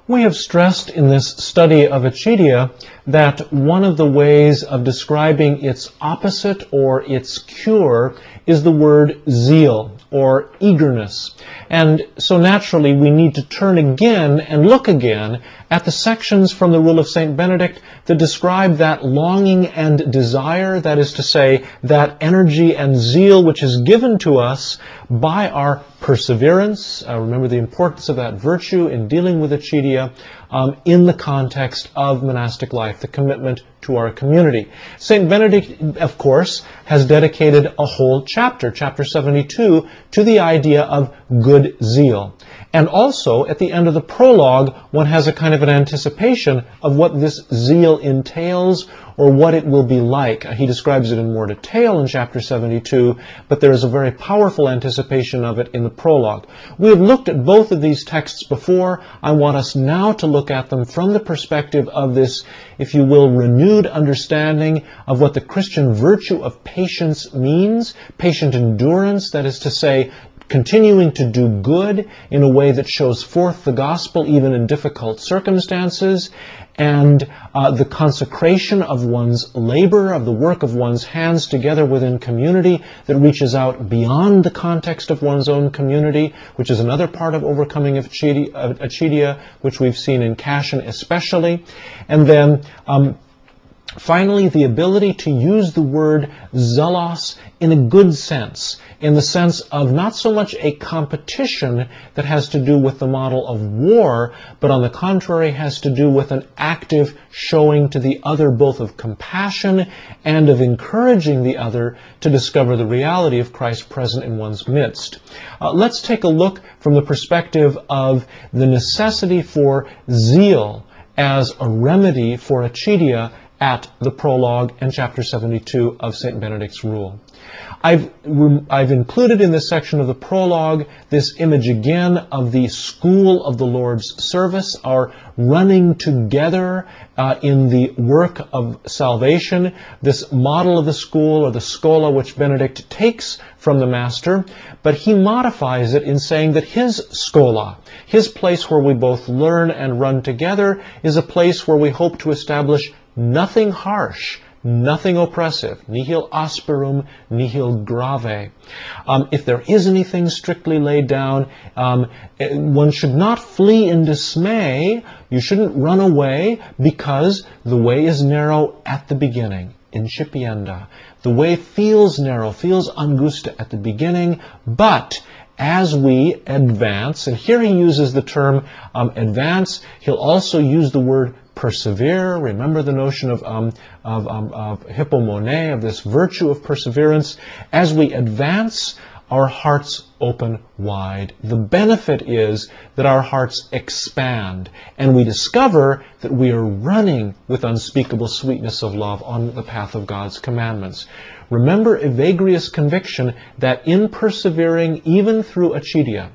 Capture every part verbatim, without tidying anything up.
We have stressed in this study of acedia that one of the ways of describing its opposite or its cure is the word zeal or eagerness. And so naturally we need to turn again and look again at the sections from the Rule of Saint Benedict that describe that longing and desire, that is to say, that energy and zeal which is given to us by our perseverance. Uh, remember the importance of that virtue in dealing with acedia um, in the context of monastic life, the commitment to our community. Saint Benedict, of course, has dedicated a whole chapter, chapter seventy-two, to the idea of good zeal. And also, at the end of the prologue, one has a kind of an anticipation of what this zeal entails or what it will be like. He describes it in more detail in chapter seventy-two, but there is a very powerful anticipation of it in the prologue. We have looked at both of these texts before. I want us now to look at them from the perspective of this, if you will, renewed understanding of what the Christian virtue of patience means, patient endurance, that is to say, continuing to do good in a way that shows forth the gospel even in difficult circumstances, and uh, the consecration of one's labor, of the work of one's hands together within community that reaches out beyond the context of one's own community, which is another part of overcoming of acedia, of acedia which we've seen in Cassion especially. And then um, finally, the ability to use the word zelos in a good sense, in the sense of not so much a competition that has to do with the model of war, but on the contrary has to do with an active showing to the other both of compassion and of encouraging the other to discover the reality of Christ present in one's midst. Uh, let's take a look from the perspective of the necessity for zeal as a remedy for acedia at the prologue and chapter seventy-two of Saint Benedict's Rule. I've, I've included in this section of the prologue this image again of the school of the Lord's service, our running together uh, in the work of salvation, this model of the school or the scola which Benedict takes from the Master, but he modifies it in saying that his scola, his place where we both learn and run together, is a place where we hope to establish nothing harsh, nothing oppressive, nihil asperum, nihil grave. Um, if there is anything strictly laid down, um, one should not flee in dismay. You shouldn't run away because the way is narrow at the beginning, incipienda. The way feels narrow, feels angusta at the beginning, but as we advance, and here he uses the term um, advance, he'll also use the word persevere. Remember the notion of, um, of, um, of hypomone, of this virtue of perseverance. As we advance, our hearts open wide. The benefit is that our hearts expand, and we discover that we are running with unspeakable sweetness of love on the path of God's commandments. Remember Evagrius' conviction that in persevering, even through acedia,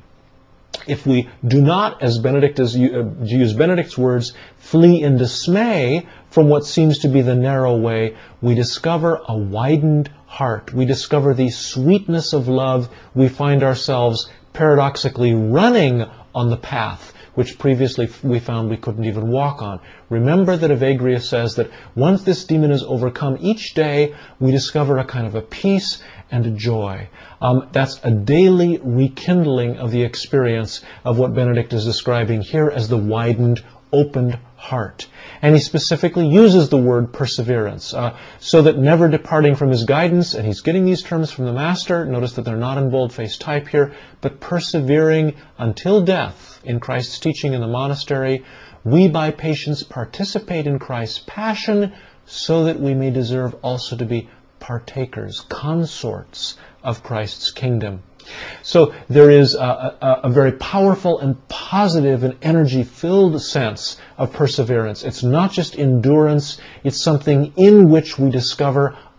if we do not, as Benedict is, uh, to use Benedict's words, flee in dismay from what seems to be the narrow way, we discover a widened heart. We discover the sweetness of love. We find ourselves paradoxically running on the path which previously we found we couldn't even walk on. Remember that Evagrius says that once this demon is overcome, each day we discover a kind of a peace and a joy. Um, that's a daily rekindling of the experience of what Benedict is describing here as the widened, opened heart. And he specifically uses the word perseverance, uh, so that never departing from his guidance, and he's getting these terms from the Master, notice that they're not in bold-faced type here, but persevering until death in Christ's teaching in the monastery, we by patience participate in Christ's passion so that we may deserve also to be partakers, consorts of Christ's kingdom. So there is a, a, a very powerful and positive and energy-filled sense of perseverance. It's not just endurance, it's something in which we discover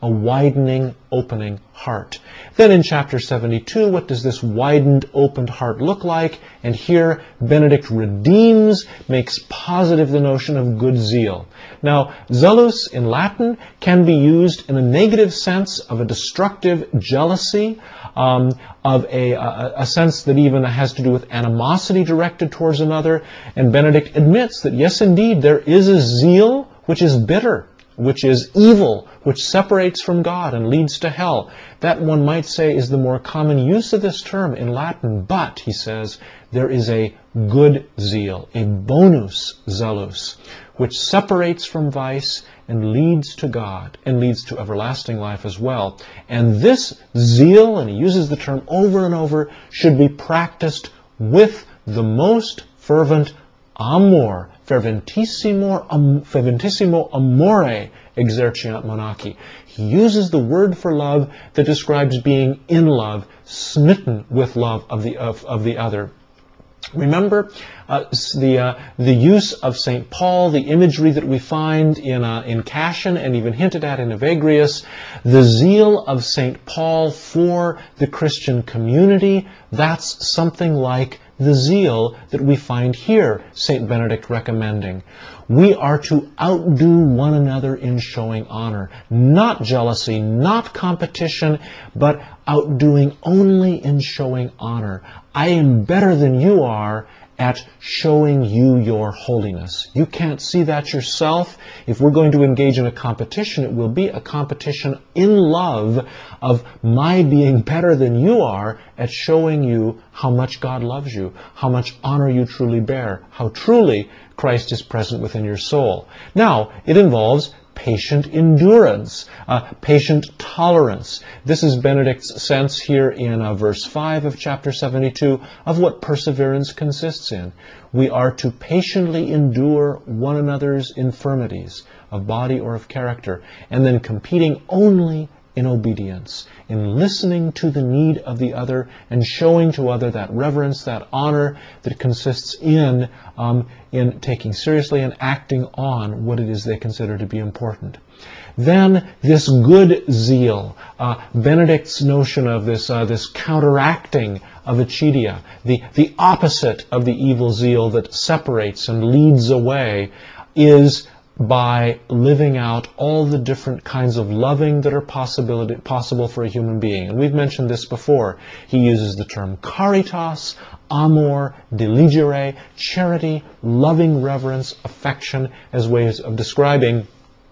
a widening, opening heart. Then in chapter seventy-two, what does this widened, opened heart look like? And here Benedict redeems, makes positive the notion of good zeal. Now, zealous in Latin can be used in a negative sense of a destructive jealousy, um, of a, a, a sense that even has to do with animosity directed towards another. And Benedict admits that yes, indeed, there is a zeal which is bitter, which is evil, which separates from God and leads to hell. That, one might say, is the more common use of this term in Latin. But, he says, there is a good zeal, a bonus zelus, which separates from vice and leads to God and leads to everlasting life as well. And this zeal, and he uses the term over and over, should be practiced with the most fervent amor, ferventissimo, um, ferventissimo amore exerciant monachi. He uses the word for love that describes being in love, smitten with love of the, of, of the other. Remember uh, the uh, the use of Saint Paul, the imagery that we find in uh, in Cassian and even hinted at in Evagrius, the zeal of Saint Paul for the Christian community. That's something like the zeal that we find here, Saint Benedict recommending. We are to outdo one another in showing honor. Not jealousy, not competition, but outdoing only in showing honor. I am better than you are at showing you your holiness. You can't see that yourself. If we're going to engage in a competition, it will be a competition in love of my being better than you are at showing you how much God loves you, how much honor you truly bear, how truly Christ is present within your soul. Now, it involves patient endurance, uh, patient tolerance. This is Benedict's sense here in uh, verse five of chapter seventy-two of what perseverance consists in. We are to patiently endure one another's infirmities of body or of character, and then competing only in obedience, in listening to the need of the other and showing to other that reverence, that honor that consists in, um, in taking seriously and acting on what it is they consider to be important. Then this good zeal, uh, Benedict's notion of this, uh, this counteracting of acedia, the, the opposite of the evil zeal that separates and leads away, is by living out all the different kinds of loving that are possibility, possible for a human being. And we've mentioned this before. He uses the term caritas, amor, diligere, charity, loving reverence, affection, as ways of describing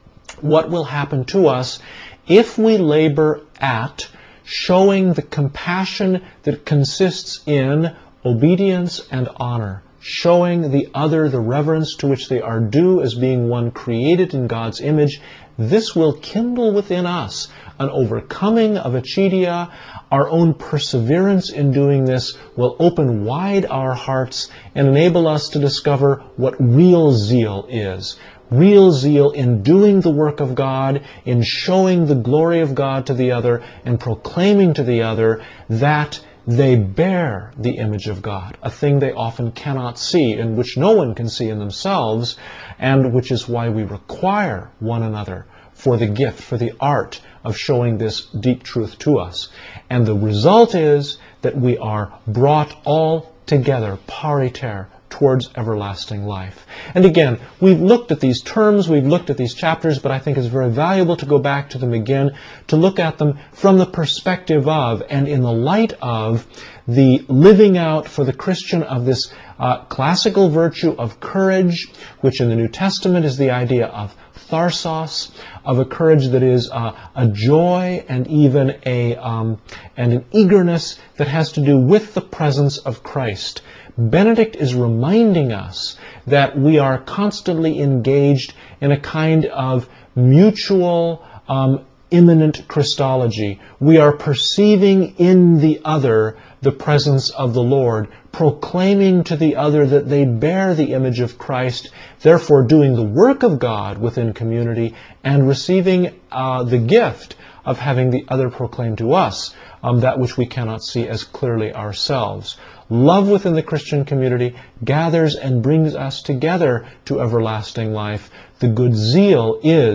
what will happen to us if we labor at showing the compassion that consists in obedience and honor, showing the other the reverence to which they are due as being one created in God's image. This will kindle within us an overcoming of acedia. Our own perseverance in doing this will open wide our hearts and enable us to discover what real zeal is. Real zeal in doing the work of God, in showing the glory of God to the other, and proclaiming to the other that they bear the image of God, a thing they often cannot see and which no one can see in themselves, and which is why we require one another for the gift, for the art of showing this deep truth to us. And the result is that we are brought all together, pariter, towards everlasting life. And again, we've looked at these terms, we've looked at these chapters, but I think it's very valuable to go back to them again, to look at them from the perspective of and in the light of the living out for the Christian of this uh, classical virtue of courage, which in the New Testament is the idea of tharsos, of a courage that is uh, a joy and even a um, and an eagerness that has to do with the presence of Christ. Benedict is reminding us that we are constantly engaged in a kind of mutual, um, immanent Christology. We are perceiving in the other the presence of the Lord, proclaiming to the other that they bear the image of Christ, therefore doing the work of God within community and receiving uh, the gift of having the other proclaim to us um, that which we cannot see as clearly ourselves. Love within the Christian community gathers and brings us together to everlasting life. The good zeal is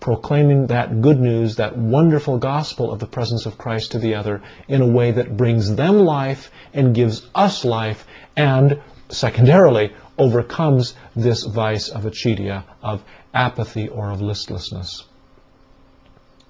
proclaiming that good news, that wonderful gospel of the presence of Christ to the other in a way that brings them life and gives us life, and secondarily overcomes this vice of acedia, of apathy or of listlessness.